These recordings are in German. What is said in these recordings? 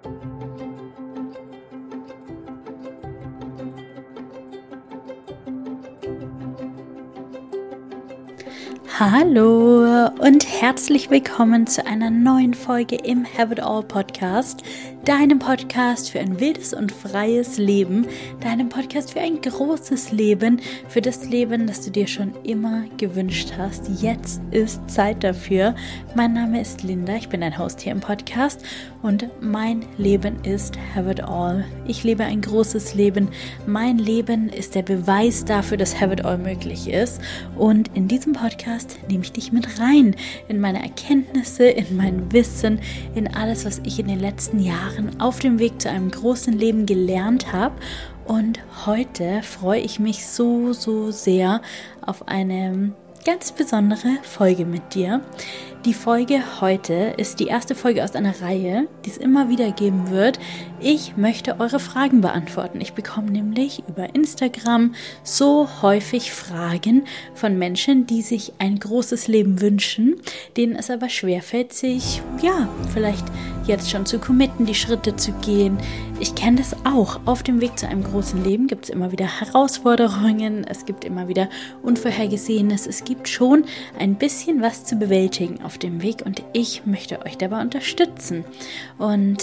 Hallo und herzlich willkommen zu einer neuen Folge im Have It All Podcast, deinem Podcast für ein wildes und freies Leben, deinem Podcast für ein großes Leben, für das Leben, das du dir schon immer gewünscht hast. Jetzt ist Zeit dafür. Mein Name ist Linda, ich bin dein Host hier im Podcast und mein Leben ist Have It All. Ich lebe ein großes Leben. Mein Leben ist der Beweis dafür, dass Have It All möglich ist, und in diesem Podcast nehme ich dich mit rein in meine Erkenntnisse, in mein Wissen, in alles, was ich in den letzten Jahren auf dem Weg zu einem großen Leben gelernt habe. Und heute freue ich mich so sehr auf eine ganz besondere Folge mit dir. Die Folge heute ist die erste Folge aus einer Reihe, die es immer wieder geben wird. Ich möchte eure Fragen beantworten. Ich bekomme nämlich über Instagram so häufig Fragen von Menschen, die sich ein großes Leben wünschen, denen es aber schwerfällt, sich, vielleicht jetzt schon zu committen, die Schritte zu gehen. Ich kenne das auch. Auf dem Weg zu einem großen Leben gibt es immer wieder Herausforderungen, es gibt immer wieder Unvorhergesehenes, es gibt schon ein bisschen was zu bewältigen auf dem Weg, und ich möchte euch dabei unterstützen. Und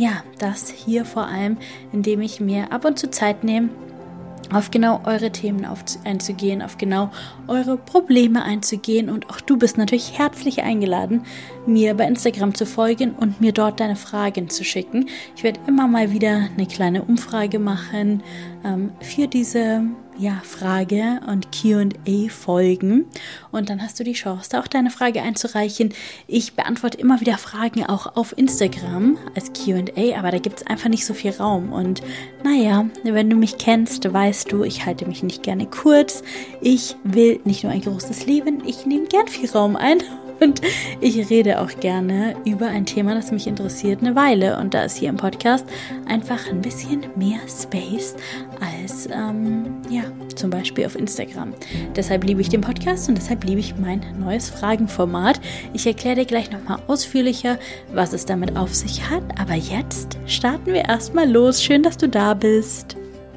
das hier vor allem, indem ich mir ab und zu Zeit nehme, auf genau eure Themen einzugehen, auf genau eure Probleme einzugehen. Und auch du bist natürlich herzlich eingeladen, mir bei Instagram zu folgen und mir dort deine Fragen zu schicken. Ich werde immer mal wieder eine kleine Umfrage machen für diese Frage- und Q&A-Folgen. Und dann hast du die Chance, da auch deine Frage einzureichen. Ich beantworte immer wieder Fragen auch auf Instagram als Q&A, aber da gibt es einfach nicht so viel Raum. Und wenn du mich kennst, weißt du, ich halte mich nicht gerne kurz. Ich will nicht nur ein großes Leben, ich nehme gern viel Raum ein. Und ich rede auch gerne über ein Thema, das mich interessiert, eine Weile. Und da ist hier im Podcast einfach ein bisschen mehr Space als zum Beispiel auf Instagram. Deshalb liebe ich den Podcast und deshalb liebe ich mein neues Fragenformat. Ich erkläre dir gleich nochmal ausführlicher, was es damit auf sich hat. Aber jetzt starten wir erstmal los. Schön, dass du da bist.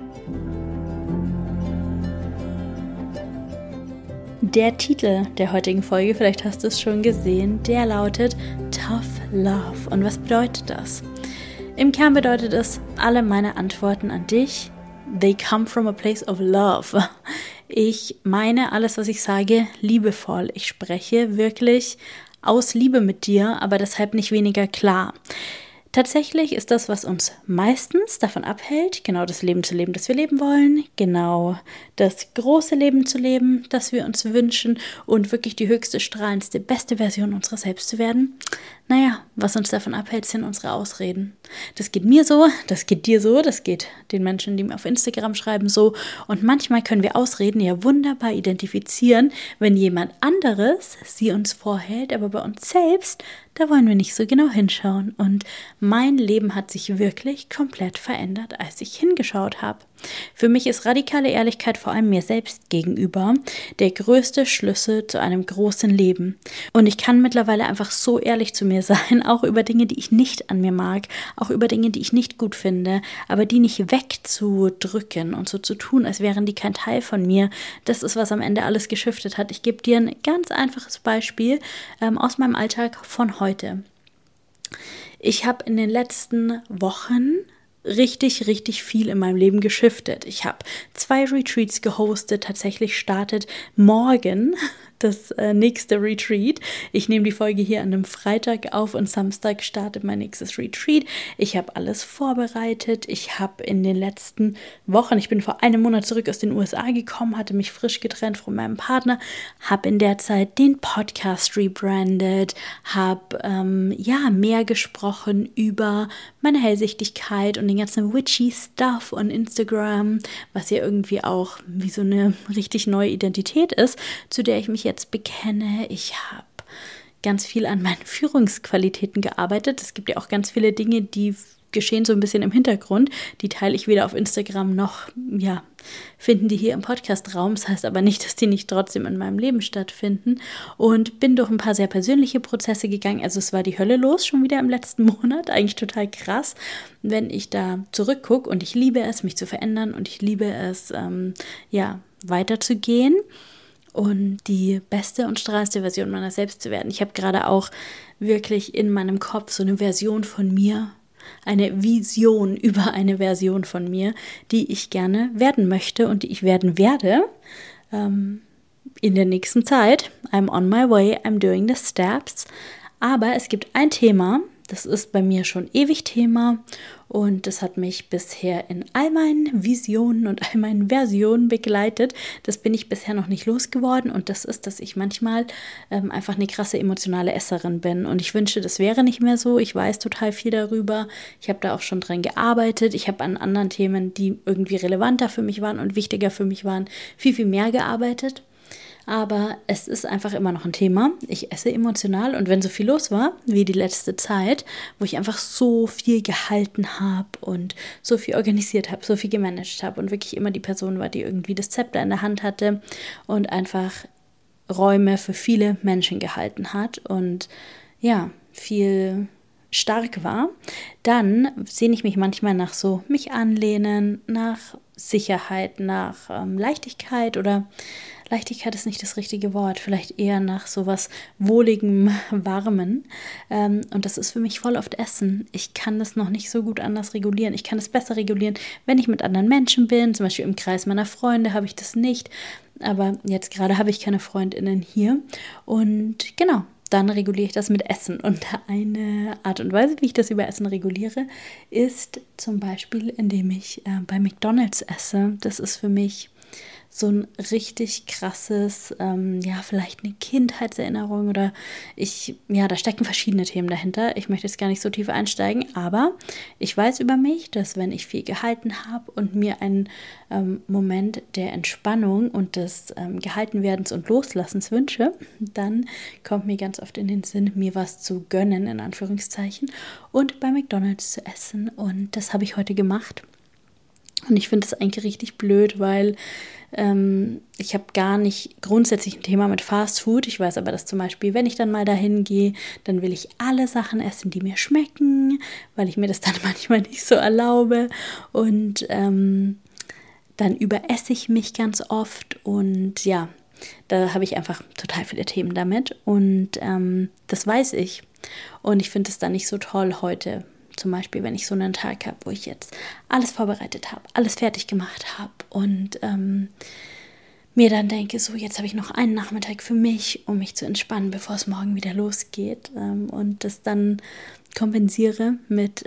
Der Titel der heutigen Folge, vielleicht hast du es schon gesehen, der lautet Tough Love. Und was bedeutet das? Im Kern bedeutet es, alle meine Antworten an dich, they come from a place of love. Ich meine alles, was ich sage, liebevoll. Ich spreche wirklich aus Liebe mit dir, aber deshalb nicht weniger klar. Tatsächlich ist das, was uns meistens davon abhält, genau das Leben zu leben, das wir leben wollen, genau das große Leben zu leben, das wir uns wünschen und wirklich die höchste, strahlendste, beste Version unserer selbst zu werden. Was uns davon abhält, sind unsere Ausreden. Das geht mir so, das geht dir so, das geht den Menschen, die mir auf Instagram schreiben, so. Und manchmal können wir Ausreden ja wunderbar identifizieren, wenn jemand anderes sie uns vorhält, aber bei uns selbst, da wollen wir nicht so genau hinschauen. Und mein Leben hat sich wirklich komplett verändert, als ich hingeschaut habe. Für mich ist radikale Ehrlichkeit vor allem mir selbst gegenüber der größte Schlüssel zu einem großen Leben. Und ich kann mittlerweile einfach so ehrlich zu mir sein, auch über Dinge, die ich nicht an mir mag, auch über Dinge, die ich nicht gut finde, aber die nicht wegzudrücken und so zu tun, als wären die kein Teil von mir. Das ist, was am Ende alles geschiftet hat. Ich gebe dir ein ganz einfaches Beispiel aus meinem Alltag von heute. Ich habe in den letzten Wochen richtig viel in meinem Leben geschiftet. Ich habe 2 Retreats gehostet. Tatsächlich startet morgen das nächste Retreat. Ich nehme die Folge hier an einem Freitag auf und Samstag startet mein nächstes Retreat. Ich habe alles vorbereitet. Ich habe in den letzten Wochen, ich bin vor einem Monat zurück aus den USA gekommen, hatte mich frisch getrennt von meinem Partner, habe in der Zeit den Podcast rebrandet, habe mehr gesprochen über meine Hellsichtigkeit und den ganzen witchy Stuff on Instagram, was ja irgendwie auch wie so eine richtig neue Identität ist, zu der ich mich jetzt bekenne. Ich habe ganz viel an meinen Führungsqualitäten gearbeitet. Es gibt ja auch ganz viele Dinge, die geschehen so ein bisschen im Hintergrund. Die teile ich weder auf Instagram noch, finden die hier im Podcast-Raum. Das heißt aber nicht, dass die nicht trotzdem in meinem Leben stattfinden. Und bin durch ein paar sehr persönliche Prozesse gegangen. Also es war die Hölle los, schon wieder im letzten Monat. Eigentlich total krass, wenn ich da zurückgucke. Und ich liebe es, mich zu verändern. Und ich liebe es, weiterzugehen und die beste und strahlendste Version meiner selbst zu werden. Ich habe gerade auch wirklich in meinem Kopf so eine Version von mir, eine Vision über eine Version von mir, die ich gerne werden möchte und die ich werden werde in der nächsten Zeit. I'm on my way, I'm doing the steps. Aber es gibt ein Thema, das ist bei mir schon ewig Thema und das hat mich bisher in all meinen Visionen und all meinen Versionen begleitet. Das bin ich bisher noch nicht losgeworden und das ist, dass ich manchmal einfach eine krasse emotionale Esserin bin und ich wünsche, das wäre nicht mehr so. Ich weiß total viel darüber. Ich habe da auch schon dran gearbeitet. Ich habe an anderen Themen, die irgendwie relevanter für mich waren und wichtiger für mich waren, viel, viel mehr gearbeitet. Aber es ist einfach immer noch ein Thema. Ich esse emotional und wenn so viel los war, wie die letzte Zeit, wo ich einfach so viel gehalten habe und so viel organisiert habe, so viel gemanagt habe und wirklich immer die Person war, die irgendwie das Zepter in der Hand hatte und einfach Räume für viele Menschen gehalten hat und viel stark war, dann sehne ich mich manchmal nach so mich anlehnen, nach Sicherheit, nach Leichtigkeit oder Leichtigkeit ist nicht das richtige Wort, vielleicht eher nach sowas Wohligem, Warmen. Und das ist für mich voll oft Essen. Ich kann das noch nicht so gut anders regulieren. Ich kann es besser regulieren, wenn ich mit anderen Menschen bin. Zum Beispiel im Kreis meiner Freunde habe ich das nicht. Aber jetzt gerade habe ich keine FreundInnen hier. Und genau, dann reguliere ich das mit Essen. Und eine Art und Weise, wie ich das über Essen reguliere, ist zum Beispiel, indem ich bei McDonald's esse. Das ist für mich so ein richtig krasses, vielleicht eine Kindheitserinnerung oder da stecken verschiedene Themen dahinter. Ich möchte jetzt gar nicht so tief einsteigen, aber ich weiß über mich, dass wenn ich viel gehalten habe und mir einen Moment der Entspannung und des Gehaltenwerdens und Loslassens wünsche, dann kommt mir ganz oft in den Sinn, mir was zu gönnen, in Anführungszeichen, und bei McDonald's zu essen. Und das habe ich heute gemacht. Und ich finde das eigentlich richtig blöd, weil ich habe gar nicht grundsätzlich ein Thema mit Fast Food. Ich weiß aber, dass zum Beispiel, wenn ich dann mal dahin gehe, dann will ich alle Sachen essen, die mir schmecken, weil ich mir das dann manchmal nicht so erlaube. Und dann überesse ich mich ganz oft und da habe ich einfach total viele Themen damit. Und das weiß ich. Und ich finde es dann nicht so toll heute. Zum Beispiel, wenn ich so einen Tag habe, wo ich jetzt alles vorbereitet habe, alles fertig gemacht habe und mir dann denke, so jetzt habe ich noch einen Nachmittag für mich, um mich zu entspannen, bevor es morgen wieder losgeht und das dann kompensiere mit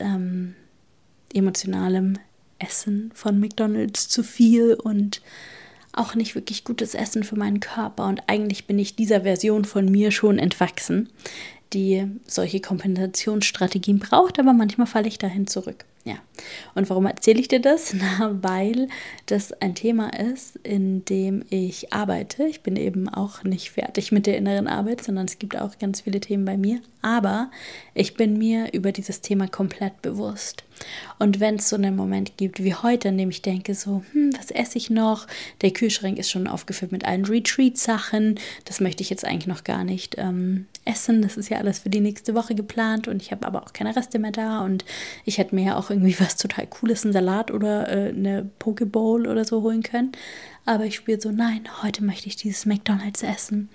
emotionalem Essen von McDonald's zu viel und auch nicht wirklich gutes Essen für meinen Körper und eigentlich bin ich dieser Version von mir schon entwachsen, die solche Kompensationsstrategien braucht, aber manchmal falle ich dahin zurück. Ja. Und warum erzähle ich dir das? Weil das ein Thema ist, in dem ich arbeite. Ich bin eben auch nicht fertig mit der inneren Arbeit, sondern es gibt auch ganz viele Themen bei mir. Aber ich bin mir über dieses Thema komplett bewusst. Und wenn es so einen Moment gibt wie heute, in dem ich denke so, was esse ich noch? Der Kühlschrank ist schon aufgefüllt mit allen Retreat-Sachen. Das möchte ich jetzt eigentlich noch gar nicht essen. Das ist ja alles für die nächste Woche geplant und ich habe aber auch keine Reste mehr da und ich hätte mir ja auch irgendwie was total Cooles, einen Salat oder eine Pokeball oder so holen können. Aber ich spüre so, nein, heute möchte ich dieses McDonald's essen.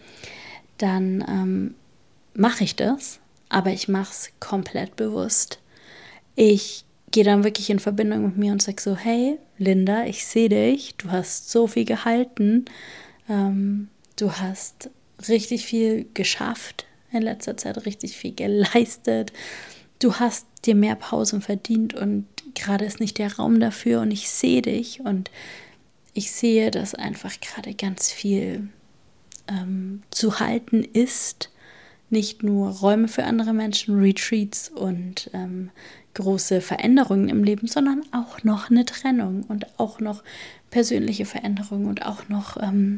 Dann mache ich das, aber ich mache es komplett bewusst. Ich gehe dann wirklich in Verbindung mit mir und sage so, hey, Linda, ich sehe dich, du hast so viel gehalten, du hast richtig viel geschafft in letzter Zeit, richtig viel geleistet, du hast dir mehr Pausen verdient und gerade ist nicht der Raum dafür und ich sehe dich und ich sehe, dass einfach gerade ganz viel zu halten ist, nicht nur Räume für andere Menschen, Retreats und große Veränderungen im Leben, sondern auch noch eine Trennung und auch noch persönliche Veränderungen und auch noch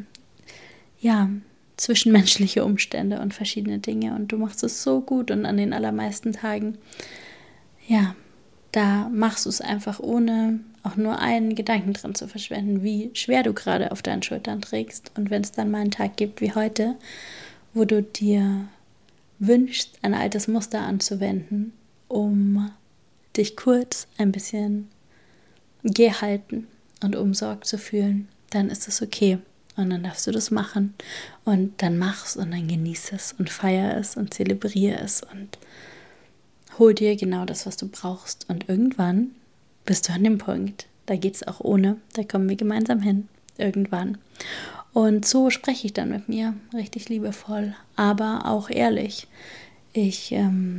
zwischenmenschliche Umstände und verschiedene Dinge. Und du machst es so gut und an den allermeisten Tagen, Da machst du es einfach, ohne auch nur einen Gedanken dran zu verschwenden, wie schwer du gerade auf deinen Schultern trägst. Und wenn es dann mal einen Tag gibt wie heute, wo du dir wünschst, ein altes Muster anzuwenden, um dich kurz ein bisschen gehalten und umsorgt zu fühlen, dann ist es okay. Und dann darfst du das machen. Und dann mach's und dann genieß es und feier es und zelebriere es und hol dir genau das, was du brauchst. Und irgendwann bist du an dem Punkt. Da geht's auch ohne. Da kommen wir gemeinsam hin. Irgendwann. Und so spreche ich dann mit mir. Richtig liebevoll, aber auch ehrlich. Ich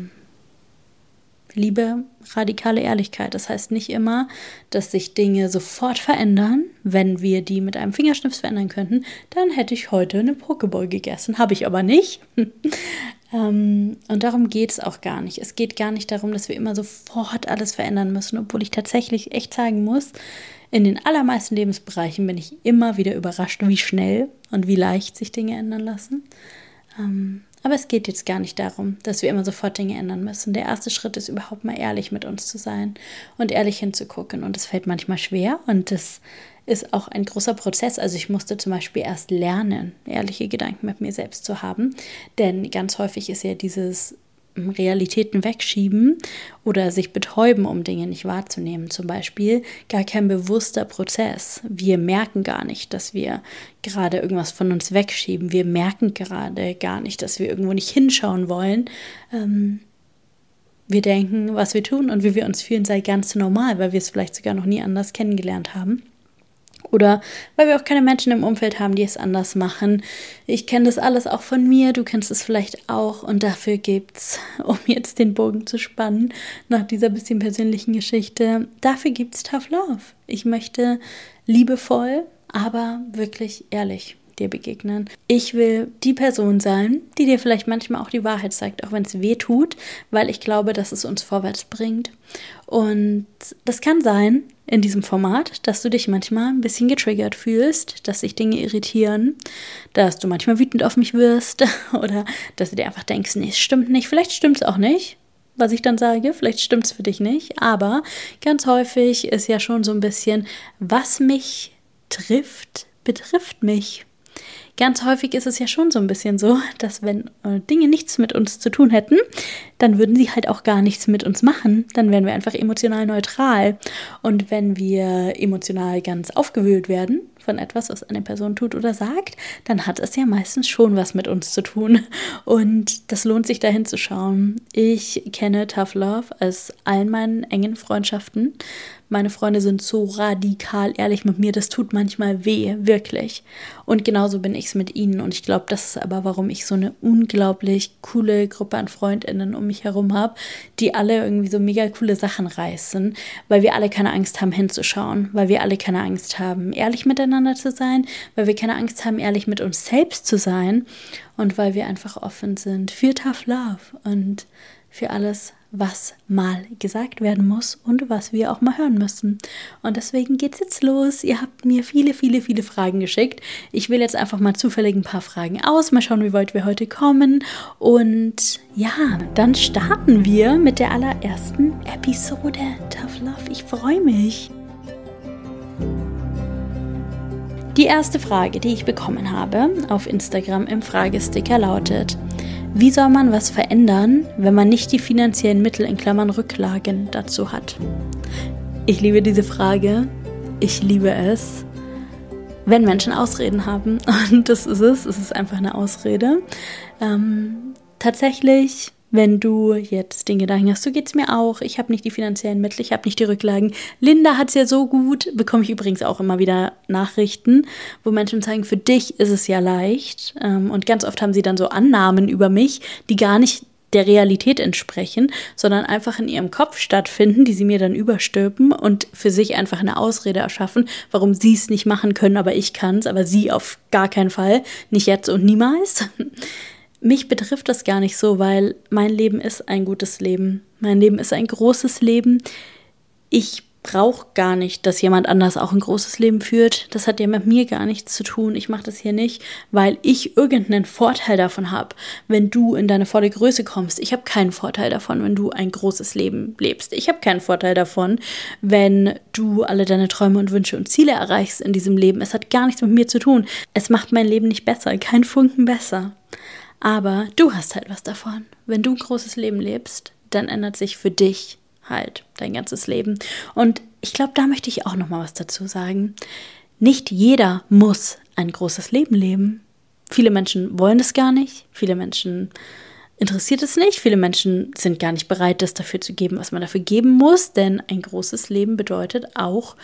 liebe radikale Ehrlichkeit. Das heißt nicht immer, dass sich Dinge sofort verändern. Wenn wir die mit einem Fingerschnips verändern könnten, dann hätte ich heute eine Pokéball gegessen. Habe ich aber nicht. Und darum geht es auch gar nicht. Es geht gar nicht darum, dass wir immer sofort alles verändern müssen, obwohl ich tatsächlich echt sagen muss, in den allermeisten Lebensbereichen bin ich immer wieder überrascht, wie schnell und wie leicht sich Dinge ändern lassen. Aber es geht jetzt gar nicht darum, dass wir immer sofort Dinge ändern müssen. Der erste Schritt ist überhaupt mal ehrlich mit uns zu sein und ehrlich hinzugucken. Und das fällt manchmal schwer und das ist auch ein großer Prozess. Also ich musste zum Beispiel erst lernen, ehrliche Gedanken mit mir selbst zu haben. Denn ganz häufig ist ja dieses Realitäten wegschieben oder sich betäuben, um Dinge nicht wahrzunehmen, zum Beispiel, gar kein bewusster Prozess. Wir merken gar nicht, dass wir gerade irgendwas von uns wegschieben. Wir merken gerade gar nicht, dass wir irgendwo nicht hinschauen wollen. Wir denken, was wir tun und wie wir uns fühlen, sei ganz normal, weil wir es vielleicht sogar noch nie anders kennengelernt haben. Oder weil wir auch keine Menschen im Umfeld haben, die es anders machen. Ich kenne das alles auch von mir, du kennst es vielleicht auch. Und dafür gibt's, um jetzt den Bogen zu spannen, nach dieser bisschen persönlichen Geschichte, dafür gibt's Tough Love. Ich möchte liebevoll, aber wirklich ehrlich dir begegnen. Ich will die Person sein, die dir vielleicht manchmal auch die Wahrheit sagt, auch wenn es weh tut, weil ich glaube, dass es uns vorwärts bringt. Und das kann sein in diesem Format, dass du dich manchmal ein bisschen getriggert fühlst, dass sich Dinge irritieren, dass du manchmal wütend auf mich wirst oder dass du dir einfach denkst, nee, es stimmt nicht, vielleicht stimmt es auch nicht, was ich dann sage, vielleicht stimmt es für dich nicht, aber ganz häufig ist ja schon so ein bisschen, was mich trifft, betrifft mich. Ganz häufig ist es ja schon so ein bisschen so, dass wenn Dinge nichts mit uns zu tun hätten, dann würden sie halt auch gar nichts mit uns machen. Dann wären wir einfach emotional neutral. Und wenn wir emotional ganz aufgewühlt werden von etwas, was eine Person tut oder sagt, dann hat es ja meistens schon was mit uns zu tun. Und das lohnt sich, da hinzuschauen. Ich kenne Tough Love aus allen meinen engen Freundschaften. Meine Freunde sind so radikal ehrlich mit mir, das tut manchmal weh, wirklich. Und genauso bin ich es mit ihnen. Und ich glaube, das ist aber, warum ich so eine unglaublich coole Gruppe an FreundInnen um mich herum habe, die alle irgendwie so mega coole Sachen reißen, weil wir alle keine Angst haben, hinzuschauen, weil wir alle keine Angst haben, ehrlich miteinander zu sein, weil wir keine Angst haben, ehrlich mit uns selbst zu sein und weil wir einfach offen sind für Tough Love und für alles, was mal gesagt werden muss und was wir auch mal hören müssen. Und deswegen geht's jetzt los. Ihr habt mir viele, viele, viele Fragen geschickt. Ich wähle jetzt einfach mal zufällig ein paar Fragen aus. Mal schauen, wie weit wir heute kommen. Und ja, dann starten wir mit der allerersten Episode Tough Love. Ich freue mich. Die erste Frage, die ich bekommen habe auf Instagram im Fragesticker lautet: Wie soll man was verändern, wenn man nicht die finanziellen Mittel in Klammern Rücklagen dazu hat? Ich liebe diese Frage. Ich liebe es, wenn Menschen Ausreden haben. Und das ist es. Es ist einfach eine Ausrede. Tatsächlich, wenn du jetzt den Gedanken hast, so geht es mir auch, ich habe nicht die finanziellen Mittel, ich habe nicht die Rücklagen. Linda hat es ja so gut, bekomme ich übrigens auch immer wieder Nachrichten, wo Menschen sagen, für dich ist es ja leicht. Und ganz oft haben sie dann so Annahmen über mich, die gar nicht der Realität entsprechen, sondern einfach in ihrem Kopf stattfinden, die sie mir dann überstülpen und für sich einfach eine Ausrede erschaffen, warum sie es nicht machen können, aber ich kann es, aber sie auf gar keinen Fall, nicht jetzt und niemals. Mich betrifft das gar nicht so, weil mein Leben ist ein gutes Leben. Mein Leben ist ein großes Leben. Ich brauche gar nicht, dass jemand anders auch ein großes Leben führt. Das hat ja mit mir gar nichts zu tun. Ich mache das hier nicht, weil ich irgendeinen Vorteil davon habe, wenn du in deine volle Größe kommst. Ich habe keinen Vorteil davon, wenn du ein großes Leben lebst. Ich habe keinen Vorteil davon, wenn du alle deine Träume und Wünsche und Ziele erreichst in diesem Leben. Es hat gar nichts mit mir zu tun. Es macht mein Leben nicht besser, kein Funken besser. Aber du hast halt was davon. Wenn du ein großes Leben lebst, dann ändert sich für dich halt dein ganzes Leben. Und ich glaube, da möchte ich auch noch mal was dazu sagen. Nicht jeder muss ein großes Leben leben. Viele Menschen wollen es gar nicht. Viele Menschen interessiert es nicht. Viele Menschen sind gar nicht bereit, das dafür zu geben, was man dafür geben muss. Denn ein großes Leben bedeutet auch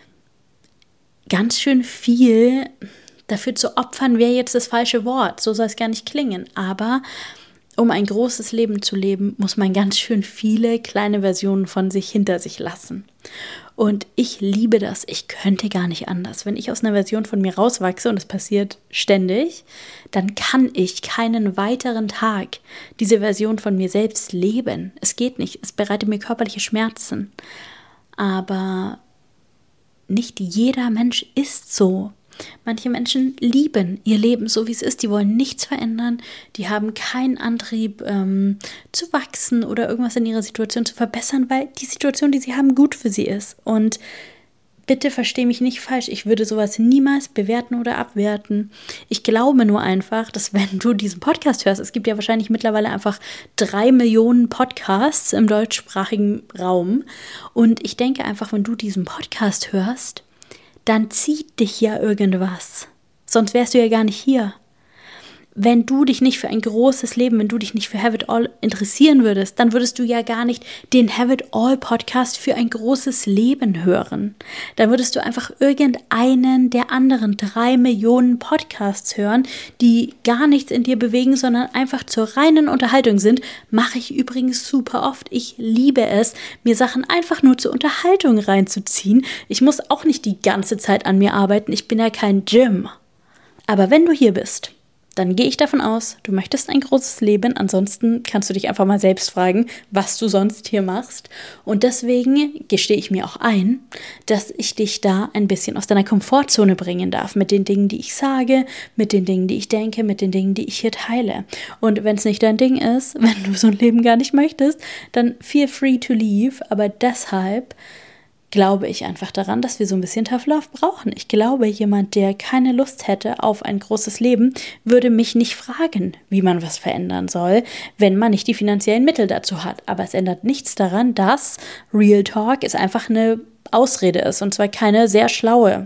ganz schön viel. Dafür zu opfern wäre jetzt das falsche Wort. So soll es gar nicht klingen. Aber um ein großes Leben zu leben, muss man ganz schön viele kleine Versionen von sich hinter sich lassen. Und ich liebe das. Ich könnte gar nicht anders. Wenn ich aus einer Version von mir rauswachse, und das passiert ständig, dann kann ich keinen weiteren Tag diese Version von mir selbst leben. Es geht nicht. Es bereitet mir körperliche Schmerzen. Aber nicht jeder Mensch ist so. Manche Menschen lieben ihr Leben so, wie es ist. Die wollen nichts verändern. Die haben keinen Antrieb zu wachsen oder irgendwas in ihrer Situation zu verbessern, weil die Situation, die sie haben, gut für sie ist. Und bitte versteh mich nicht falsch. Ich würde sowas niemals bewerten oder abwerten. Ich glaube nur einfach, dass wenn du diesen Podcast hörst, es gibt ja wahrscheinlich mittlerweile einfach 3 Millionen Podcasts im deutschsprachigen Raum. Und ich denke einfach, wenn du diesen Podcast hörst, dann zieht dich ja irgendwas. Sonst wärst du ja gar nicht hier. Wenn du dich nicht für ein großes Leben, wenn du dich nicht für Have It All interessieren würdest, dann würdest du ja gar nicht den Have It All Podcast für ein großes Leben hören. Dann würdest du einfach irgendeinen der anderen 3 Millionen Podcasts hören, die gar nichts in dir bewegen, sondern einfach zur reinen Unterhaltung sind. Mache ich übrigens super oft. Ich liebe es, mir Sachen einfach nur zur Unterhaltung reinzuziehen. Ich muss auch nicht die ganze Zeit an mir arbeiten. Ich bin ja kein Gym. Aber wenn du hier bist, dann gehe ich davon aus, du möchtest ein großes Leben. Ansonsten kannst du dich einfach mal selbst fragen, was du sonst hier machst. Und deswegen gestehe ich mir auch ein, dass ich dich da ein bisschen aus deiner Komfortzone bringen darf. Mit den Dingen, die ich sage, mit den Dingen, die ich denke, mit den Dingen, die ich hier teile. Und wenn es nicht dein Ding ist, wenn du so ein Leben gar nicht möchtest, dann feel free to leave. Aber deshalb glaube ich einfach daran, dass wir so ein bisschen Tough Love brauchen. Ich glaube, jemand, der keine Lust hätte auf ein großes Leben, würde mich nicht fragen, wie man was verändern soll, wenn man nicht die finanziellen Mittel dazu hat. Aber es ändert nichts daran, dass Real Talk es einfach eine Ausrede ist, und zwar keine sehr schlaue.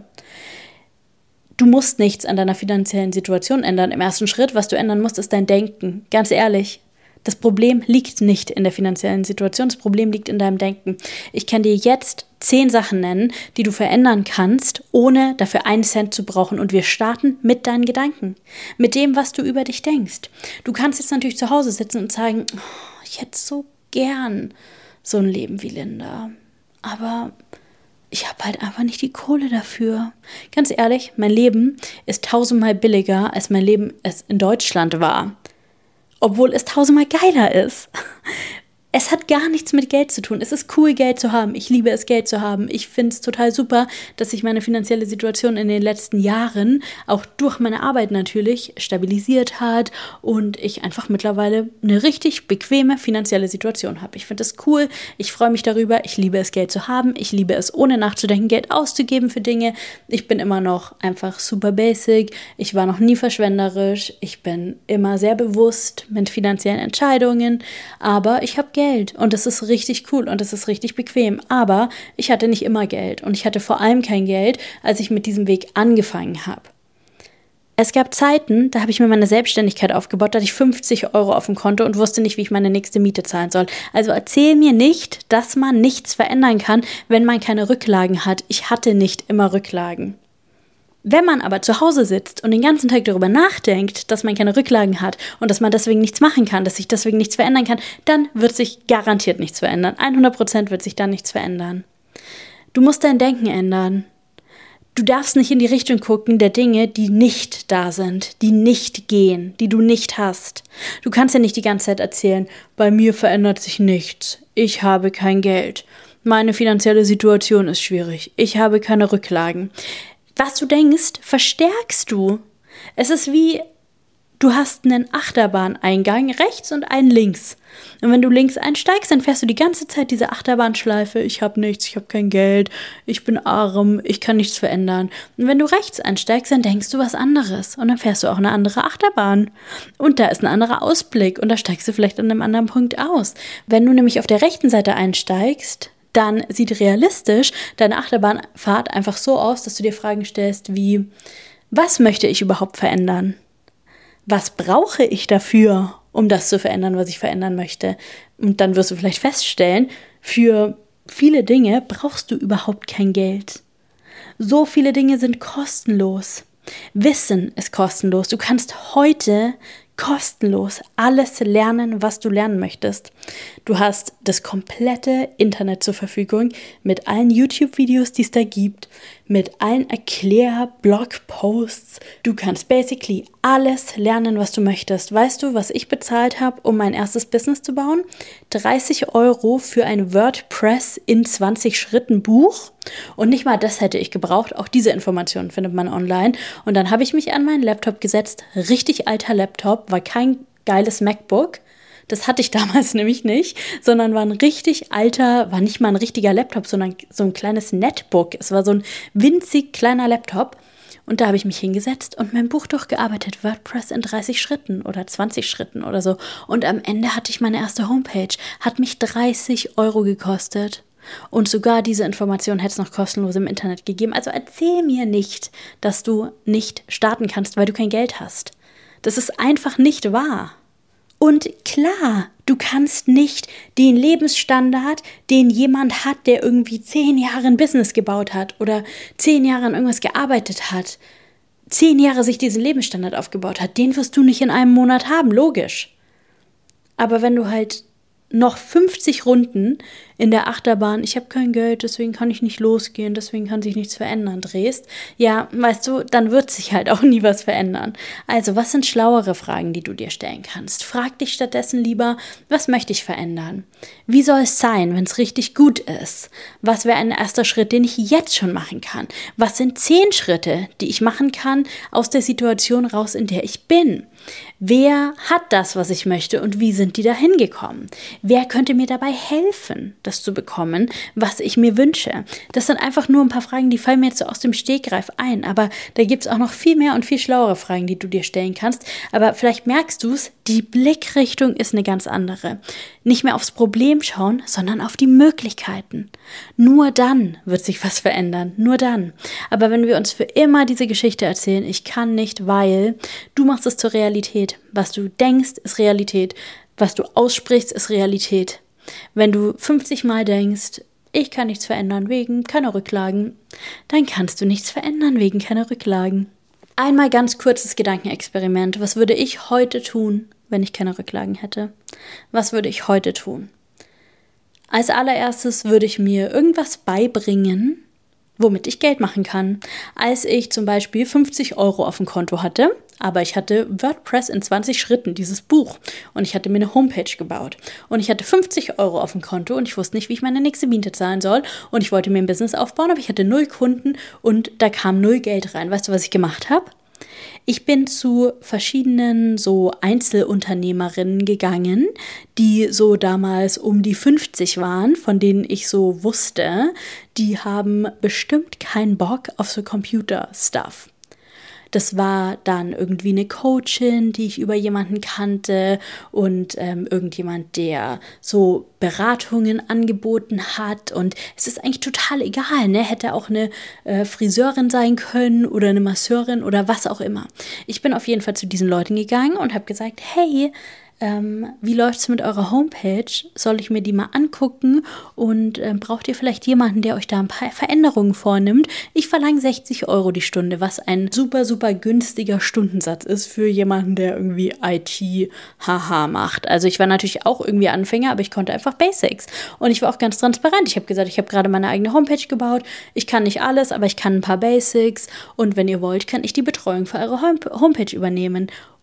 Du musst nichts an deiner finanziellen Situation ändern. Im ersten Schritt, was du ändern musst, ist dein Denken. Ganz ehrlich. Das Problem liegt nicht in der finanziellen Situation, das Problem liegt in deinem Denken. Ich kann dir jetzt 10 Sachen nennen, die du verändern kannst, ohne dafür 1 Cent zu brauchen. Und wir starten mit deinen Gedanken, mit dem, was du über dich denkst. Du kannst jetzt natürlich zu Hause sitzen und sagen, oh, ich hätte so gern so ein Leben wie Linda, aber ich habe halt einfach nicht die Kohle dafür. Ganz ehrlich, mein Leben ist 1000-mal billiger, als mein Leben es in Deutschland war. Obwohl es 1000-mal geiler ist. Es hat gar nichts mit Geld zu tun. Es ist cool, Geld zu haben. Ich liebe es, Geld zu haben. Ich finde es total super, dass sich meine finanzielle Situation in den letzten Jahren, auch durch meine Arbeit natürlich, stabilisiert hat und ich einfach mittlerweile eine richtig bequeme finanzielle Situation habe. Ich finde es cool. Ich freue mich darüber. Ich liebe es, Geld zu haben. Ich liebe es, ohne nachzudenken, Geld auszugeben für Dinge. Ich bin immer noch einfach super basic. Ich war noch nie verschwenderisch. Ich bin immer sehr bewusst mit finanziellen Entscheidungen. Aber ich habe Geld und das ist richtig cool und das ist richtig bequem. Aber ich hatte nicht immer Geld und ich hatte vor allem kein Geld, als ich mit diesem Weg angefangen habe. Es gab Zeiten, da habe ich mir meine Selbstständigkeit aufgebaut, da hatte ich 50 € auf dem Konto und wusste nicht, wie ich meine nächste Miete zahlen soll. Also erzähl mir nicht, dass man nichts verändern kann, wenn man keine Rücklagen hat. Ich hatte nicht immer Rücklagen. Wenn man aber zu Hause sitzt und den ganzen Tag darüber nachdenkt, dass man keine Rücklagen hat und dass man deswegen nichts machen kann, dass sich deswegen nichts verändern kann, dann wird sich garantiert nichts verändern. 100% wird sich dann nichts verändern. Du musst dein Denken ändern. Du darfst nicht in die Richtung gucken der Dinge, die nicht da sind, die nicht gehen, die du nicht hast. Du kannst ja nicht die ganze Zeit erzählen, bei mir verändert sich nichts, ich habe kein Geld. meine finanzielle Situation ist schwierig. Ich habe keine Rücklagen. Was du denkst, verstärkst du. Es ist wie, du hast einen Achterbahneingang rechts und einen links. Und wenn du links einsteigst, dann fährst du die ganze Zeit diese Achterbahnschleife. Ich habe nichts, ich habe kein Geld, ich bin arm, ich kann nichts verändern. Und wenn du rechts einsteigst, dann denkst du was anderes. Und dann fährst du auch eine andere Achterbahn. Und da ist ein anderer Ausblick. Und da steigst du vielleicht an einem anderen Punkt aus. Wenn du nämlich auf der rechten Seite einsteigst, dann sieht realistisch deine Achterbahnfahrt einfach so aus, dass du dir Fragen stellst wie, was möchte ich überhaupt verändern? Was brauche ich dafür, um das zu verändern, was ich verändern möchte? Und dann wirst du vielleicht feststellen, für viele Dinge brauchst du überhaupt kein Geld. So viele Dinge sind kostenlos. Wissen ist kostenlos. Du kannst heute kostenlos alles lernen, was du lernen möchtest. Du hast das komplette Internet zur Verfügung mit allen YouTube-Videos, die es da gibt, mit allen Erklär-Blogposts. Du kannst basically alles lernen, was du möchtest. Weißt du, was ich bezahlt habe, um mein erstes Business zu bauen? 30 € für ein WordPress in 20 Schritten Buch. Und nicht mal das hätte ich gebraucht. Auch diese Informationen findet man online. Und dann habe ich mich an meinen Laptop gesetzt. Richtig alter Laptop, war kein geiles MacBook. Das hatte ich damals nämlich nicht, sondern war ein richtig alter, war nicht mal ein richtiger Laptop, sondern so ein kleines Netbook. Es war so ein winzig kleiner Laptop. Und da habe ich mich hingesetzt und mein Buch durchgearbeitet. WordPress in 30 Schritten oder 20 Schritten oder so. Und am Ende hatte ich meine erste Homepage. Hat mich 30 € gekostet. Und sogar diese Information hätte es noch kostenlos im Internet gegeben. Also erzähl mir nicht, dass du nicht starten kannst, weil du kein Geld hast. Das ist einfach nicht wahr. Und klar, du kannst nicht den Lebensstandard, den jemand hat, der irgendwie 10 Jahre ein Business gebaut hat oder 10 Jahre an irgendwas gearbeitet hat, 10 Jahre sich diesen Lebensstandard aufgebaut hat, den wirst du nicht in einem Monat haben, logisch. Aber wenn du halt noch 50 Runden in der Achterbahn, ich habe kein Geld, deswegen kann ich nicht losgehen, deswegen kann sich nichts verändern, drehst, ja, weißt du, dann wird sich halt auch nie was verändern. Also, was sind schlauere Fragen, die du dir stellen kannst? Frag dich stattdessen lieber, was möchte ich verändern? Wie soll es sein, wenn es richtig gut ist? Was wäre ein erster Schritt, den ich jetzt schon machen kann? Was sind 10 Schritte, die ich machen kann aus der Situation raus, in der ich bin? Wer hat das, was ich möchte und wie sind die da hingekommen? Wer könnte mir dabei helfen, das zu bekommen, was ich mir wünsche? Das sind einfach nur ein paar Fragen, die fallen mir jetzt so aus dem Stegreif ein, aber da gibt es auch noch viel mehr und viel schlauere Fragen, die du dir stellen kannst. Aber vielleicht merkst du es, die Blickrichtung ist eine ganz andere. Nicht mehr aufs Problem schauen, sondern auf die Möglichkeiten. Nur dann wird sich was verändern, nur dann. Aber wenn wir uns für immer diese Geschichte erzählen, ich kann nicht, weil, du machst es zur Realität. Was du denkst, ist Realität. Was du aussprichst, ist Realität. Wenn du 50 Mal denkst, ich kann nichts verändern wegen keiner Rücklagen, dann kannst du nichts verändern wegen keiner Rücklagen. Einmal ganz kurzes Gedankenexperiment. Was würde ich heute tun, wenn ich keine Rücklagen hätte? Was würde ich heute tun? Als allererstes würde ich mir irgendwas beibringen, womit ich Geld machen kann. Als ich zum Beispiel 50 € auf dem Konto hatte, aber ich hatte WordPress in 20 Schritten, dieses Buch, und ich hatte mir eine Homepage gebaut. Und ich hatte 50 € auf dem Konto und ich wusste nicht, wie ich meine nächste Miete zahlen soll. Und ich wollte mir ein Business aufbauen, aber ich hatte 0 Kunden und da kam 0 Geld rein. Weißt du, was ich gemacht habe? Ich bin zu verschiedenen so Einzelunternehmerinnen gegangen, die so damals um die 50 waren, von denen ich so wusste, die haben bestimmt keinen Bock auf so Computer-Stuff. Das war dann irgendwie eine Coachin, die ich über jemanden kannte und irgendjemand, der so Beratungen angeboten hat. Und es ist eigentlich total egal, ne? Hätte auch eine Friseurin sein können oder eine Masseurin oder was auch immer. Ich bin auf jeden Fall zu diesen Leuten gegangen und habe gesagt, hey, wie läuft's mit eurer Homepage? Soll ich mir die mal angucken? Und braucht ihr vielleicht jemanden, der euch da ein paar Veränderungen vornimmt? Ich verlange 60 € die Stunde, was ein super, super günstiger Stundensatz ist für jemanden, der irgendwie IT-Haha macht. Also ich war natürlich auch irgendwie Anfänger, aber ich konnte einfach Basics. Und ich war auch ganz transparent. Ich habe gesagt, ich habe gerade meine eigene Homepage gebaut. Ich kann nicht alles, aber ich kann ein paar Basics. Und wenn ihr wollt, kann ich die Betreuung für eure Homepage übernehmen. Und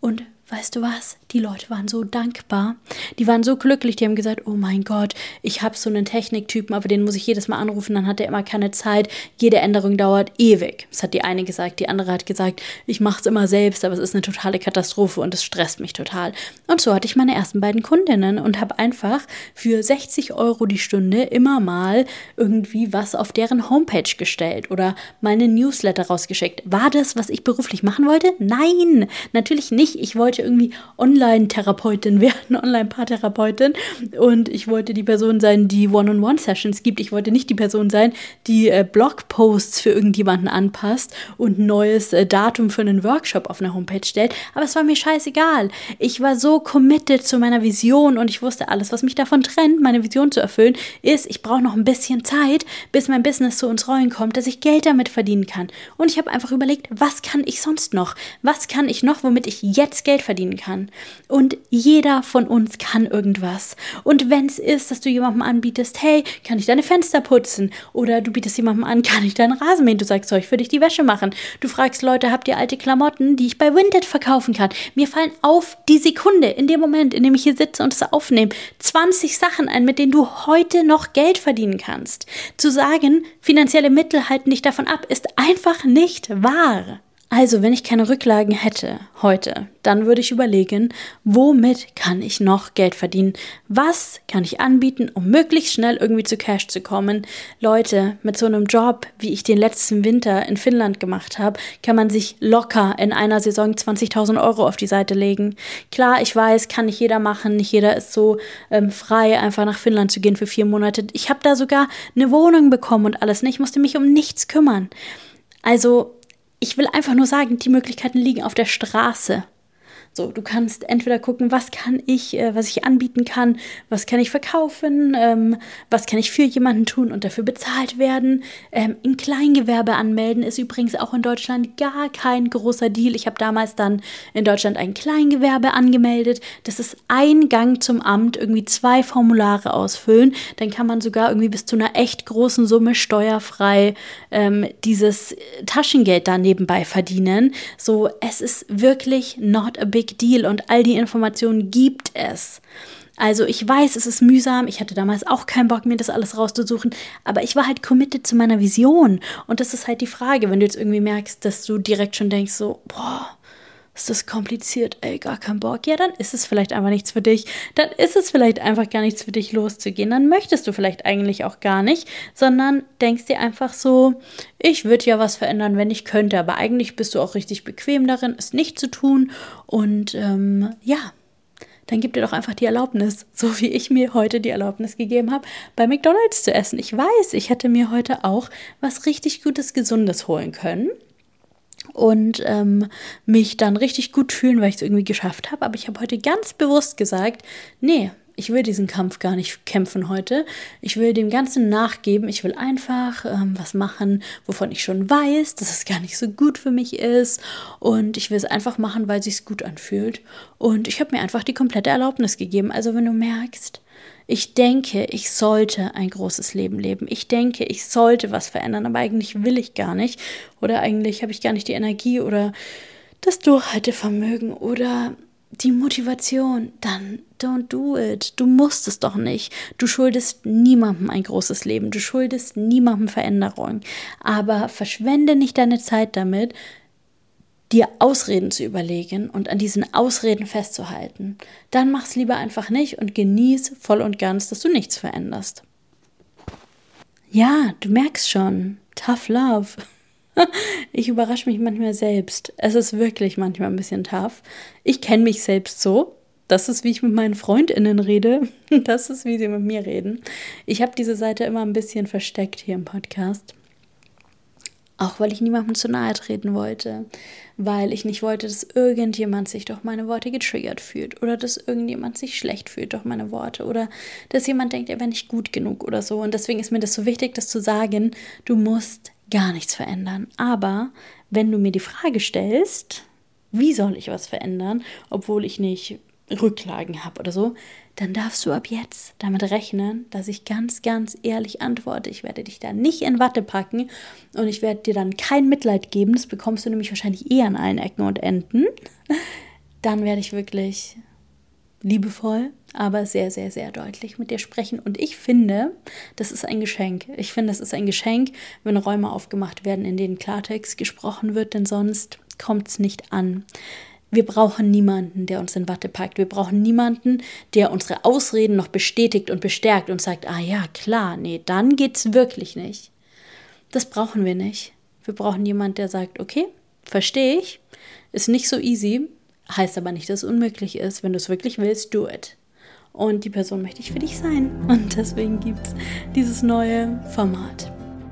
weißt du was? Die Leute waren so dankbar. Die waren so glücklich. Die haben gesagt, oh mein Gott, ich habe so einen Techniktypen, aber den muss ich jedes Mal anrufen. Dann hat er immer keine Zeit. Jede Änderung dauert ewig. Das hat die eine gesagt. Die andere hat gesagt, ich mache es immer selbst, aber es ist eine totale Katastrophe und es stresst mich total. Und so hatte ich meine ersten beiden Kundinnen und habe einfach für 60 € die Stunde immer mal irgendwie was auf deren Homepage gestellt oder meine Newsletter rausgeschickt. War das, was ich beruflich machen wollte? Nein, natürlich nicht. Ich wollte irgendwie Online-Therapeutin werden, Online-Paartherapeutin, und ich wollte die Person sein, die One-on-One-Sessions gibt. Ich wollte nicht die Person sein, die Blogposts für irgendjemanden anpasst und ein neues Datum für einen Workshop auf einer Homepage stellt. Aber es war mir scheißegal. Ich war so committed zu meiner Vision und ich wusste, alles, was mich davon trennt, meine Vision zu erfüllen, ist, ich brauche noch ein bisschen Zeit, bis mein Business so ins Rollen kommt, dass ich Geld damit verdienen kann. Und ich habe einfach überlegt, was kann ich sonst noch? Was kann ich noch, womit ich jetzt Geld verdienen kann? Und jeder von uns kann irgendwas. Und wenn es ist, dass du jemandem anbietest, hey, kann ich deine Fenster putzen? Oder du bietest jemandem an, kann ich deinen Rasen mähen? Du sagst, soll ich für dich die Wäsche machen? Du fragst Leute, habt ihr alte Klamotten, die ich bei Vinted verkaufen kann? Mir fallen auf die Sekunde, in dem Moment, in dem ich hier sitze und es aufnehme, 20 Sachen ein, mit denen du heute noch Geld verdienen kannst. Zu sagen, finanzielle Mittel halten dich davon ab, ist einfach nicht wahr. Also, wenn ich keine Rücklagen hätte heute, dann würde ich überlegen, womit kann ich noch Geld verdienen? Was kann ich anbieten, um möglichst schnell irgendwie zu Cash zu kommen? Leute, mit so einem Job, wie ich den letzten Winter in Finnland gemacht habe, kann man sich locker in einer Saison 20.000 € auf die Seite legen. Klar, ich weiß, kann nicht jeder machen, nicht jeder ist so frei, einfach nach Finnland zu gehen für 4 Monate. Ich habe da sogar eine Wohnung bekommen und alles, ne? Ich musste mich um nichts kümmern. Also, ich will einfach nur sagen, die Möglichkeiten liegen auf der Straße. So, du kannst entweder gucken, was ich anbieten kann, was kann ich verkaufen, was kann ich für jemanden tun und dafür bezahlt werden. Ein Kleingewerbe anmelden ist übrigens auch in Deutschland gar kein großer Deal. Ich habe damals dann in Deutschland ein Kleingewerbe angemeldet. Das ist ein Gang zum Amt, irgendwie 2 Formulare ausfüllen. Dann kann man sogar irgendwie bis zu einer echt großen Summe steuerfrei dieses Taschengeld da nebenbei verdienen. So, es ist wirklich not a big deal und all die Informationen gibt es. Also ich weiß, es ist mühsam, ich hatte damals auch keinen Bock, mir das alles rauszusuchen, aber ich war halt committed zu meiner Vision und das ist halt die Frage, wenn du jetzt irgendwie merkst, dass du direkt schon denkst so, boah, ist das kompliziert, ey, gar keinen Bock. Ja, dann ist es vielleicht einfach nichts für dich. Dann ist es vielleicht einfach gar nichts für dich, loszugehen. Dann möchtest du vielleicht eigentlich auch gar nicht, sondern denkst dir einfach so, ich würde ja was verändern, wenn ich könnte. Aber eigentlich bist du auch richtig bequem darin, es nicht zu tun. Und ja, dann gib dir doch einfach die Erlaubnis, so wie ich mir heute die Erlaubnis gegeben habe, bei McDonald's zu essen. Ich weiß, ich hätte mir heute auch was richtig Gutes, Gesundes holen können. Und mich dann richtig gut fühlen, weil ich es irgendwie geschafft habe. Aber ich habe heute ganz bewusst gesagt, nee, ich will diesen Kampf gar nicht kämpfen heute. Ich will dem Ganzen nachgeben. Ich will einfach was machen, wovon ich schon weiß, dass es gar nicht so gut für mich ist. Und ich will es einfach machen, weil es sich gut anfühlt. Und ich habe mir einfach die komplette Erlaubnis gegeben. Also wenn du merkst, ich denke, ich sollte ein großes Leben leben. Ich denke, ich sollte was verändern, aber eigentlich will ich gar nicht. Oder eigentlich habe ich gar nicht die Energie oder das Durchhaltevermögen oder die Motivation. Dann don't do it. Du musst es doch nicht. Du schuldest niemandem ein großes Leben. Du schuldest niemandem Veränderung. Aber verschwende nicht deine Zeit damit, dir Ausreden zu überlegen und an diesen Ausreden festzuhalten. Dann mach's lieber einfach nicht und genieß voll und ganz, dass du nichts veränderst. Ja, du merkst schon, tough love. Ich überrasche mich manchmal selbst. Es ist wirklich manchmal ein bisschen tough. Ich kenne mich selbst so. Das ist, wie ich mit meinen FreundInnen rede. Das ist, wie sie mit mir reden. Ich habe diese Seite immer ein bisschen versteckt hier im Podcast. Auch weil ich niemandem zu nahe treten wollte, weil ich nicht wollte, dass irgendjemand sich durch meine Worte getriggert fühlt oder dass irgendjemand sich schlecht fühlt durch meine Worte oder dass jemand denkt, er wäre nicht gut genug oder so. Und deswegen ist mir das so wichtig, das zu sagen, du musst gar nichts verändern. Aber wenn du mir die Frage stellst, wie soll ich was verändern, obwohl ich nicht Rücklagen habe oder so, dann darfst du ab jetzt damit rechnen, dass ich ganz, ganz ehrlich antworte. Ich werde dich da nicht in Watte packen und ich werde dir dann kein Mitleid geben. Das bekommst du nämlich wahrscheinlich eher an allen Ecken und Enden. dann werde ich wirklich liebevoll, aber sehr, sehr, sehr deutlich mit dir sprechen. Und ich finde, das ist ein Geschenk. Ich finde, es ist ein Geschenk, wenn Räume aufgemacht werden, in denen Klartext gesprochen wird, denn sonst kommt es nicht an. Wir brauchen niemanden, der uns in Watte packt. Wir brauchen niemanden, der unsere Ausreden noch bestätigt und bestärkt und sagt, ah ja, klar, nee, dann geht's wirklich nicht. Das brauchen wir nicht. Wir brauchen jemanden, der sagt, okay, verstehe ich, ist nicht so easy, heißt aber nicht, dass es unmöglich ist. Wenn du es wirklich willst, do it. Und die Person möchte ich für dich sein. Und deswegen gibt es dieses neue Format.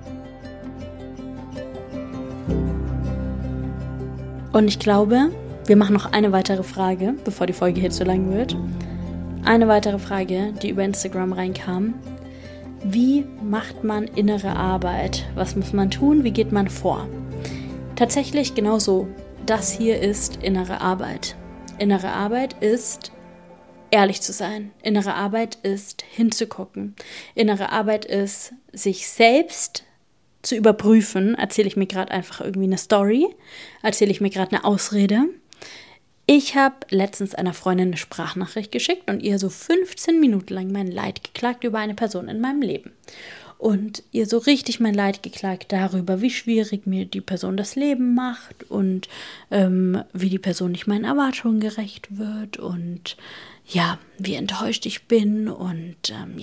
Und ich glaube, wir machen noch eine weitere Frage, bevor die Folge hier zu lang wird. Eine weitere Frage, die über Instagram reinkam. Wie macht man innere Arbeit? Was muss man tun? Wie geht man vor? Tatsächlich genauso. Das hier ist innere Arbeit. Innere Arbeit ist ehrlich zu sein. Innere Arbeit ist hinzugucken. Innere Arbeit ist sich selbst zu überprüfen. Erzähle ich mir gerade einfach irgendwie eine Story? Erzähle ich mir gerade eine Ausrede? Ich habe letztens einer Freundin eine Sprachnachricht geschickt und ihr so 15 Minuten lang mein Leid geklagt über eine Person in meinem Leben. Und ihr so richtig mein Leid geklagt darüber, wie schwierig mir die Person das Leben macht und wie die Person nicht meinen Erwartungen gerecht wird und ja, wie enttäuscht ich bin und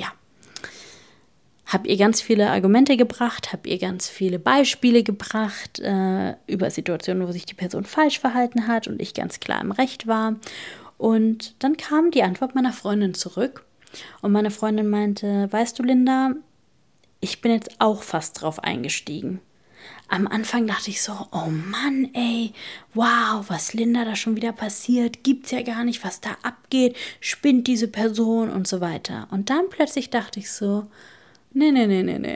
habe ihr ganz viele Argumente gebracht, habe ihr ganz viele Beispiele gebracht über Situationen, wo sich die Person falsch verhalten hat und ich ganz klar im Recht war. Und dann kam die Antwort meiner Freundin zurück und meine Freundin meinte, weißt du, Linda, ich bin jetzt auch fast drauf eingestiegen. Am Anfang dachte ich so, oh Mann, ey, wow, was Linda da schon wieder passiert, gibt's ja gar nicht, was da abgeht, spinnt diese Person und so weiter. Und dann plötzlich dachte ich so, nee.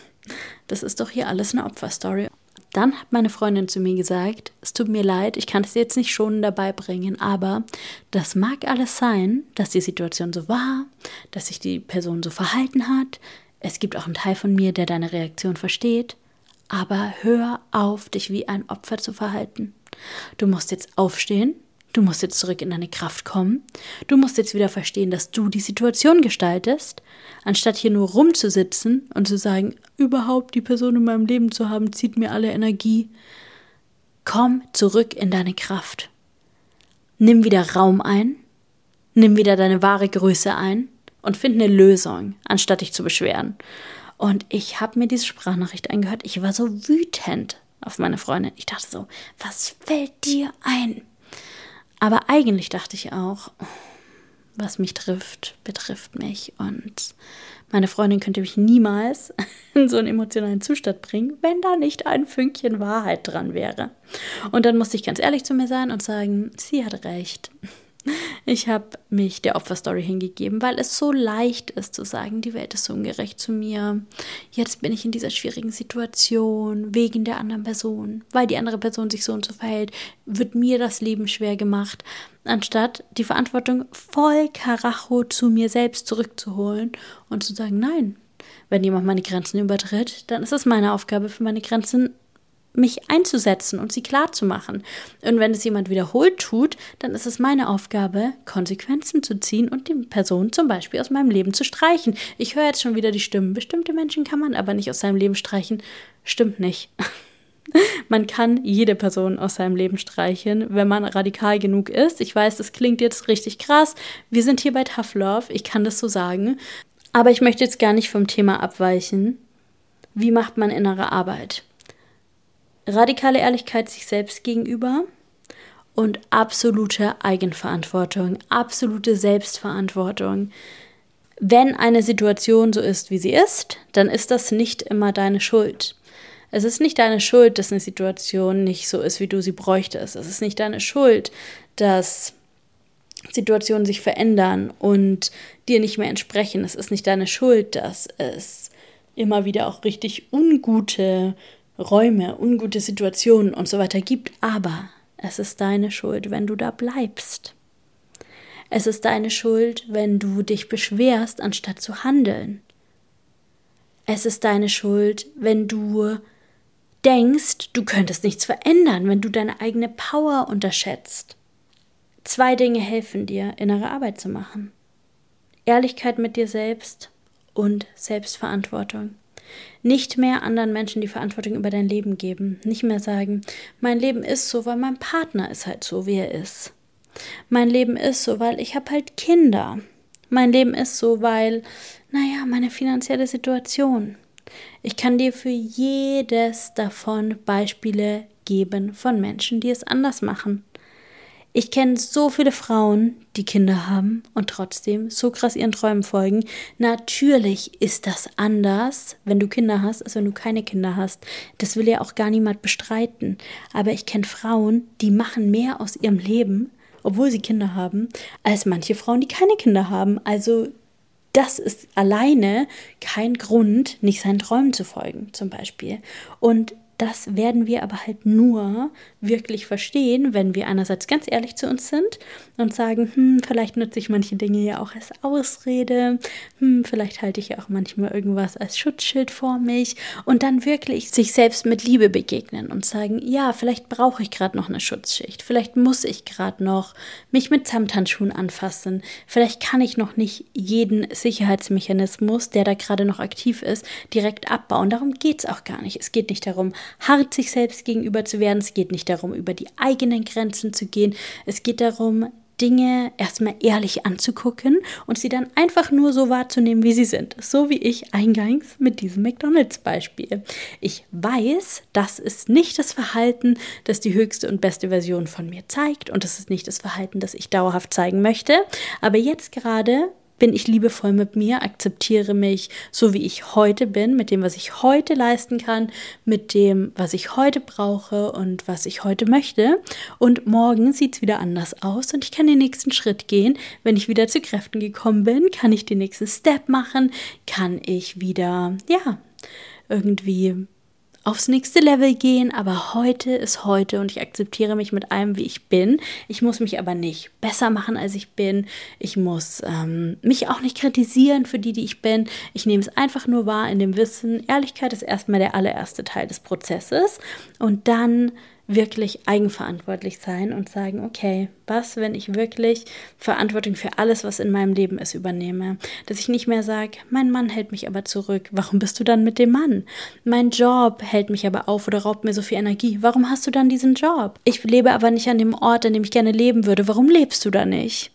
Das ist doch hier alles eine Opferstory. Dann hat meine Freundin zu mir gesagt, es tut mir leid, ich kann es jetzt nicht schonend dabei bringen, aber das mag alles sein, dass die Situation so war, dass sich die Person so verhalten hat. Es gibt auch einen Teil von mir, der deine Reaktion versteht, aber hör auf, dich wie ein Opfer zu verhalten. Du musst jetzt aufstehen, du musst jetzt zurück in deine Kraft kommen, du musst jetzt wieder verstehen, dass du die Situation gestaltest, anstatt hier nur rumzusitzen und zu sagen, überhaupt die Person in meinem Leben zu haben, zieht mir alle Energie. Komm zurück in deine Kraft. Nimm wieder Raum ein, nimm wieder deine wahre Größe ein und find eine Lösung, anstatt dich zu beschweren. Und ich habe mir diese Sprachnachricht angehört. Ich war so wütend auf meine Freundin. Ich dachte so, was fällt dir ein? Aber eigentlich dachte ich auch, was mich trifft, betrifft mich. Und meine Freundin könnte mich niemals in so einen emotionalen Zustand bringen, wenn da nicht ein Fünkchen Wahrheit dran wäre. Und dann musste ich ganz ehrlich zu mir sein und sagen, sie hat recht. Ich habe mich der Opferstory hingegeben, weil es so leicht ist zu sagen, die Welt ist so ungerecht zu mir. Jetzt bin ich in dieser schwierigen Situation wegen der anderen Person, weil die andere Person sich so und so verhält, wird mir das Leben schwer gemacht, anstatt die Verantwortung voll Karacho zu mir selbst zurückzuholen und zu sagen, nein, wenn jemand meine Grenzen übertritt, dann ist es meine Aufgabe, für meine Grenzen mich einzusetzen und sie klar zu machen. Und wenn es jemand wiederholt tut, dann ist es meine Aufgabe, Konsequenzen zu ziehen und die Person zum Beispiel aus meinem Leben zu streichen. Ich höre jetzt schon wieder die Stimmen. Bestimmte Menschen kann man aber nicht aus seinem Leben streichen. Stimmt nicht. Man kann jede Person aus seinem Leben streichen, wenn man radikal genug ist. Ich weiß, das klingt jetzt richtig krass. Wir sind hier bei Tough Love. Ich kann das so sagen. Aber ich möchte jetzt gar nicht vom Thema abweichen. Wie macht man innere Arbeit? Radikale Ehrlichkeit sich selbst gegenüber und absolute Eigenverantwortung, absolute Selbstverantwortung. Wenn eine Situation so ist, wie sie ist, dann ist das nicht immer deine Schuld. Es ist nicht deine Schuld, dass eine Situation nicht so ist, wie du sie bräuchtest. Es ist nicht deine Schuld, dass Situationen sich verändern und dir nicht mehr entsprechen. Es ist nicht deine Schuld, dass es immer wieder auch richtig ungute Räume, ungute Situationen und so weiter gibt, aber es ist deine Schuld, wenn du da bleibst. Es ist deine Schuld, wenn du dich beschwerst, anstatt zu handeln. Es ist deine Schuld, wenn du denkst, du könntest nichts verändern, wenn du deine eigene Power unterschätzt. 2 Dinge helfen dir, innere Arbeit zu machen. Ehrlichkeit mit dir selbst und Selbstverantwortung. Nicht mehr anderen Menschen die Verantwortung über dein Leben geben. Nicht mehr sagen, mein Leben ist so, weil mein Partner ist halt so, wie er ist. Mein Leben ist so, weil ich habe halt Kinder. Mein Leben ist so, weil, meine finanzielle Situation. Ich kann dir für jedes davon Beispiele geben von Menschen, die es anders machen. Ich kenne so viele Frauen, die Kinder haben und trotzdem so krass ihren Träumen folgen. Natürlich ist das anders, wenn du Kinder hast, als wenn du keine Kinder hast. Das will ja auch gar niemand bestreiten. Aber ich kenne Frauen, die machen mehr aus ihrem Leben, obwohl sie Kinder haben, als manche Frauen, die keine Kinder haben. Also das ist alleine kein Grund, nicht seinen Träumen zu folgen, zum Beispiel. Und das werden wir aber halt nur wirklich verstehen, wenn wir einerseits ganz ehrlich zu uns sind und sagen, vielleicht nutze ich manche Dinge ja auch als Ausrede, vielleicht halte ich ja auch manchmal irgendwas als Schutzschild vor mich und dann wirklich sich selbst mit Liebe begegnen und sagen, ja, vielleicht brauche ich gerade noch eine Schutzschicht, vielleicht muss ich gerade noch mich mit Samthandschuhen anfassen, vielleicht kann ich noch nicht jeden Sicherheitsmechanismus, der da gerade noch aktiv ist, direkt abbauen. Darum geht es auch gar nicht. Es geht nicht darum, hart sich selbst gegenüber zu werden. Es geht nicht darum, über die eigenen Grenzen zu gehen. Es geht darum, Dinge erstmal ehrlich anzugucken und sie dann einfach nur so wahrzunehmen, wie sie sind. So wie ich eingangs mit diesem McDonald's-Beispiel. Ich weiß, das ist nicht das Verhalten, das die höchste und beste Version von mir zeigt und das ist nicht das Verhalten, das ich dauerhaft zeigen möchte. Aber jetzt gerade bin ich liebevoll mit mir, akzeptiere mich so, wie ich heute bin, mit dem, was ich heute leisten kann, mit dem, was ich heute brauche und was ich heute möchte. Und morgen sieht es wieder anders aus und ich kann den nächsten Schritt gehen. Wenn ich wieder zu Kräften gekommen bin, kann ich den nächsten Step machen, kann ich wieder, irgendwie aufs nächste Level gehen, aber heute ist heute und ich akzeptiere mich mit allem, wie ich bin. Ich muss mich aber nicht besser machen, als ich bin. Ich muss mich auch nicht kritisieren für die ich bin. Ich nehme es einfach nur wahr in dem Wissen, Ehrlichkeit ist erstmal der allererste Teil des Prozesses und dann wirklich eigenverantwortlich sein und sagen, okay, was, wenn ich wirklich Verantwortung für alles, was in meinem Leben ist, übernehme? Dass ich nicht mehr sage, mein Mann hält mich aber zurück. Warum bist du dann mit dem Mann? Mein Job hält mich aber auf oder raubt mir so viel Energie. Warum hast du dann diesen Job? Ich lebe aber nicht an dem Ort, an dem ich gerne leben würde. Warum lebst du da nicht?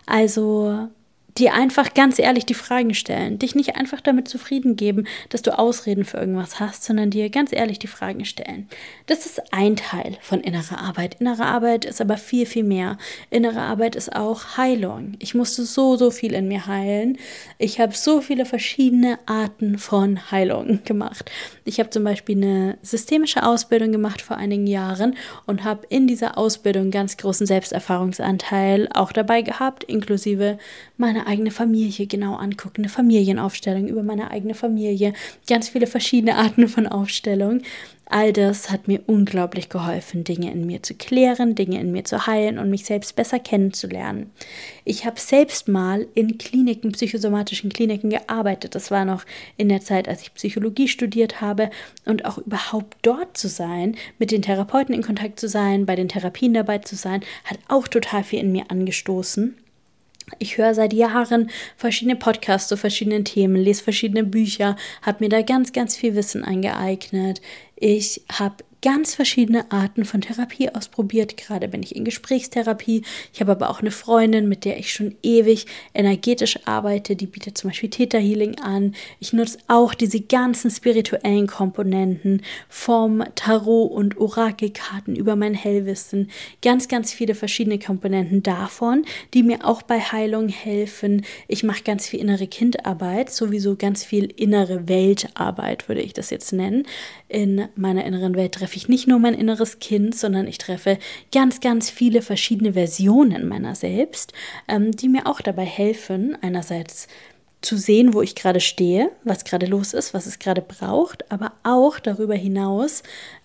Also dir einfach ganz ehrlich die Fragen stellen. Dich nicht einfach damit zufrieden geben, dass du Ausreden für irgendwas hast, sondern dir ganz ehrlich die Fragen stellen. Das ist ein Teil von innerer Arbeit. Innere Arbeit ist aber viel, viel mehr. Innere Arbeit ist auch Heilung. Ich musste so viel in mir heilen. Ich habe so viele verschiedene Arten von Heilung gemacht. Ich habe zum Beispiel eine systemische Ausbildung gemacht vor einigen Jahren und habe in dieser Ausbildung einen ganz großen Selbsterfahrungsanteil auch dabei gehabt, inklusive meine eigene Familie genau angucken, eine Familienaufstellung über meine eigene Familie, ganz viele verschiedene Arten von Aufstellung. All das hat mir unglaublich geholfen, Dinge in mir zu klären, Dinge in mir zu heilen und mich selbst besser kennenzulernen. Ich habe selbst mal in Kliniken, psychosomatischen Kliniken gearbeitet. Das war noch in der Zeit, als ich Psychologie studiert habe und auch überhaupt dort zu sein, mit den Therapeuten in Kontakt zu sein, bei den Therapien dabei zu sein, hat auch total viel in mir angestoßen. Ich höre seit Jahren verschiedene Podcasts zu verschiedenen Themen, lese verschiedene Bücher, habe mir da ganz, ganz viel Wissen angeeignet. Ich habe ganz verschiedene Arten von Therapie ausprobiert. Gerade bin ich in Gesprächstherapie. Ich habe aber auch eine Freundin, mit der ich schon ewig energetisch arbeite. Die bietet zum Beispiel Theta Healing an. Ich nutze auch diese ganzen spirituellen Komponenten vom Tarot und Orakelkarten über mein Hellwissen. Ganz, ganz viele verschiedene Komponenten davon, die mir auch bei Heilung helfen. Ich mache ganz viel innere Kindarbeit, sowieso ganz viel innere Weltarbeit, würde ich das jetzt nennen. In meiner inneren Welt treffe ich nicht nur mein inneres Kind, sondern ich treffe ganz, ganz viele verschiedene Versionen meiner selbst, die mir auch dabei helfen, einerseits zu sehen, wo ich gerade stehe, was gerade los ist, was es gerade braucht, aber auch darüber hinaus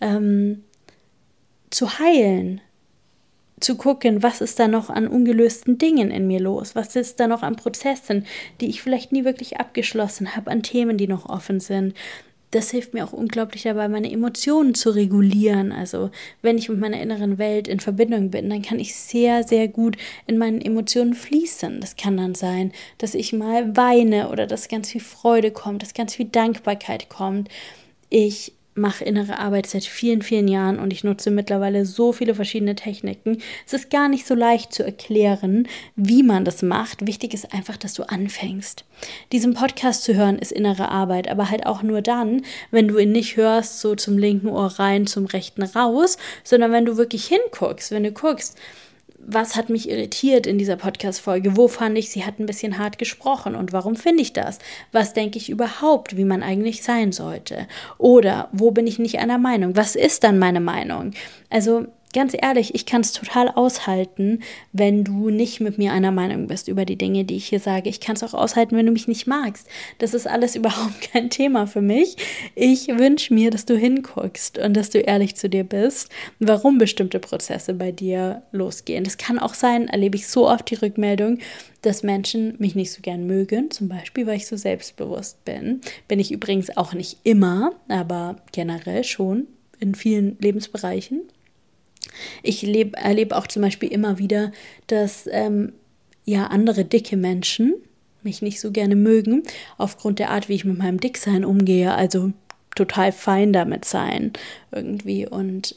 zu heilen, zu gucken, was ist da noch an ungelösten Dingen in mir los, was ist da noch an Prozessen, die ich vielleicht nie wirklich abgeschlossen habe, an Themen, die noch offen sind. das hilft mir auch unglaublich dabei, meine Emotionen zu regulieren. Also wenn ich mit meiner inneren Welt in Verbindung bin, dann kann ich sehr, sehr gut in meinen Emotionen fließen. Das kann dann sein, dass ich mal weine oder dass ganz viel Freude kommt, dass ganz viel Dankbarkeit kommt. Ich mache innere Arbeit seit vielen, vielen Jahren und ich nutze mittlerweile so viele verschiedene Techniken. Es ist gar nicht so leicht zu erklären, wie man das macht. Wichtig ist einfach, dass du anfängst. Diesen Podcast zu hören ist innere Arbeit, aber halt auch nur dann, wenn du ihn nicht hörst, so zum linken Ohr rein, zum rechten raus, sondern wenn du wirklich hinguckst, wenn du guckst, was hat mich irritiert in dieser Podcast-Folge? Wo fand ich, sie hat ein bisschen hart gesprochen und warum finde ich das? Was denke ich überhaupt, wie man eigentlich sein sollte? Oder wo bin ich nicht einer Meinung? Was ist dann meine Meinung? Also ganz ehrlich, ich kann es total aushalten, wenn du nicht mit mir einer Meinung bist über die Dinge, die ich hier sage. Ich kann es auch aushalten, wenn du mich nicht magst. Das ist alles überhaupt kein Thema für mich. Ich wünsche mir, dass du hinguckst und dass du ehrlich zu dir bist, warum bestimmte Prozesse bei dir losgehen. Das kann auch sein, erlebe ich so oft die Rückmeldung, dass Menschen mich nicht so gern mögen, zum Beispiel, weil ich so selbstbewusst bin. Bin ich übrigens auch nicht immer, aber generell schon in vielen Lebensbereichen. Ich erlebe auch zum Beispiel immer wieder, dass andere dicke Menschen mich nicht so gerne mögen, aufgrund der Art, wie ich mit meinem Dicksein umgehe, also total fein damit sein irgendwie und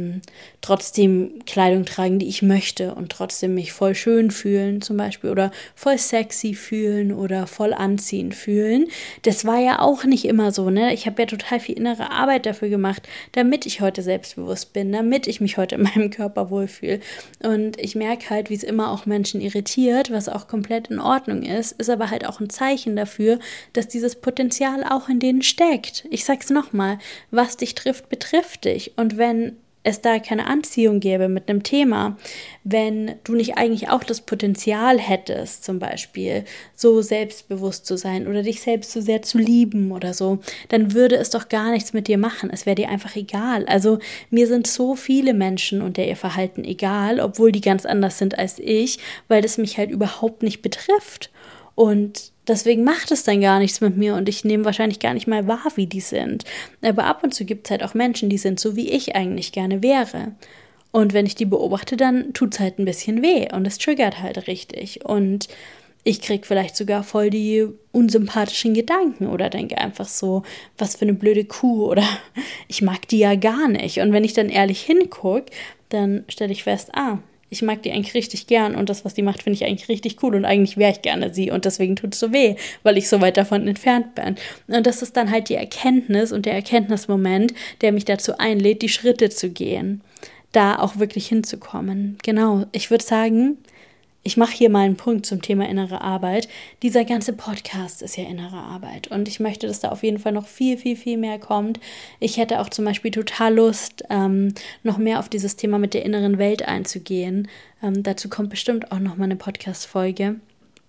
trotzdem Kleidung tragen, die ich möchte und trotzdem mich voll schön fühlen zum Beispiel oder voll sexy fühlen oder voll anziehend fühlen. Das war ja auch nicht immer so, ne? Ich habe ja total viel innere Arbeit dafür gemacht, damit ich heute selbstbewusst bin, damit ich mich heute in meinem Körper wohlfühle. Und ich merke halt, wie es immer auch Menschen irritiert, was auch komplett in Ordnung ist aber halt auch ein Zeichen dafür, dass dieses Potenzial auch in denen steckt. Ich sag's nochmal, was dich trifft, betrifft dich. Und wenn es da keine Anziehung gäbe mit einem Thema, wenn du nicht eigentlich auch das Potenzial hättest, zum Beispiel so selbstbewusst zu sein oder dich selbst so sehr zu lieben oder so, dann würde es doch gar nichts mit dir machen. Es wäre dir einfach egal. Also mir sind so viele Menschen und ihr Verhalten egal, obwohl die ganz anders sind als ich, weil das mich halt überhaupt nicht betrifft. Und deswegen macht es dann gar nichts mit mir und ich nehme wahrscheinlich gar nicht mal wahr, wie die sind. Aber ab und zu gibt es halt auch Menschen, die sind so, wie ich eigentlich gerne wäre. Und wenn ich die beobachte, dann tut es halt ein bisschen weh und es triggert halt richtig. Und ich kriege vielleicht sogar voll die unsympathischen Gedanken oder denke einfach so, was für eine blöde Kuh oder ich mag die ja gar nicht. Und wenn ich dann ehrlich hingucke, dann stelle ich fest, ich mag die eigentlich richtig gern und das, was die macht, finde ich eigentlich richtig cool und eigentlich wäre ich gerne sie und deswegen tut es so weh, weil ich so weit davon entfernt bin. Und das ist dann halt die Erkenntnis und der Erkenntnismoment, der mich dazu einlädt, die Schritte zu gehen, da auch wirklich hinzukommen. Genau, ich würde sagen, ich mache hier mal einen Punkt zum Thema innere Arbeit. Dieser ganze Podcast ist ja innere Arbeit und ich möchte, dass da auf jeden Fall noch viel, viel, viel mehr kommt. Ich hätte auch zum Beispiel total Lust, noch mehr auf dieses Thema mit der inneren Welt einzugehen. Dazu kommt bestimmt auch noch mal eine Podcast-Folge,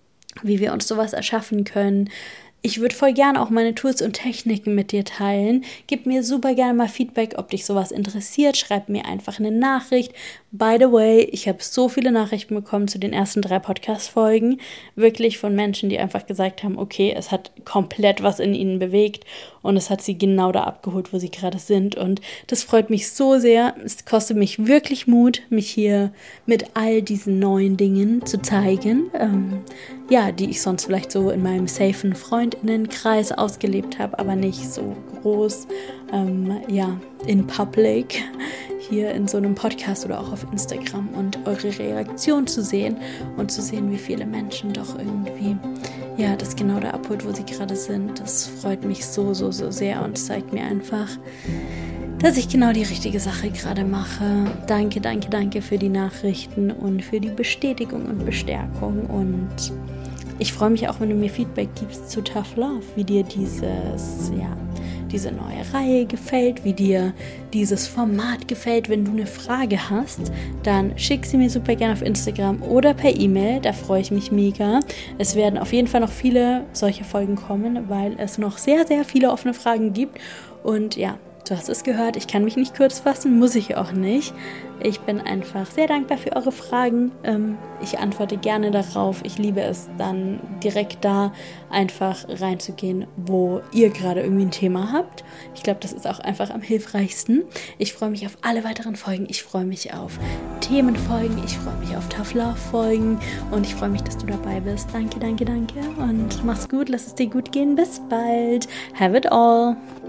wie wir uns sowas erschaffen können. Ich würde voll gerne auch meine Tools und Techniken mit dir teilen. Gib mir super gerne mal Feedback, ob dich sowas interessiert. Schreib mir einfach eine Nachricht. By the way, ich habe so viele Nachrichten bekommen zu den ersten 3 Podcast-Folgen. Wirklich von Menschen, die einfach gesagt haben, okay, es hat komplett was in ihnen bewegt und es hat sie genau da abgeholt, wo sie gerade sind. Und das freut mich so sehr. Es kostet mich wirklich Mut, mich hier mit all diesen neuen Dingen zu zeigen, die ich sonst vielleicht so in meinem safen Freundinnenkreis ausgelebt habe, aber nicht so groß, in public, hier in so einem Podcast oder auch auf Instagram und eure Reaktion zu sehen und zu sehen, wie viele Menschen doch irgendwie, das genau da abholt, wo sie gerade sind. Das freut mich so, so, so sehr und zeigt mir einfach, dass ich genau die richtige Sache gerade mache. Danke, danke, danke für die Nachrichten und für die Bestätigung und Bestärkung und ich freue mich auch, wenn du mir Feedback gibst zu Tough Love, wie dir diese neue Reihe gefällt, wie dir dieses Format gefällt. Wenn du eine Frage hast, dann schick sie mir super gerne auf Instagram oder per E-Mail, da freue ich mich mega. Es werden auf jeden Fall noch viele solche Folgen kommen, weil es noch sehr, sehr viele offene Fragen gibt und du hast es gehört, ich kann mich nicht kurz fassen, muss ich auch nicht. Ich bin einfach sehr dankbar für eure Fragen. Ich antworte gerne darauf. Ich liebe es dann direkt da einfach reinzugehen, wo ihr gerade irgendwie ein Thema habt. Ich glaube, das ist auch einfach am hilfreichsten. Ich freue mich auf alle weiteren Folgen. Ich freue mich auf Themenfolgen. Ich freue mich auf Tough Love Folgen. Und ich freue mich, dass du dabei bist. Danke, danke, danke. Und mach's gut. Lass es dir gut gehen. Bis bald. Have it all.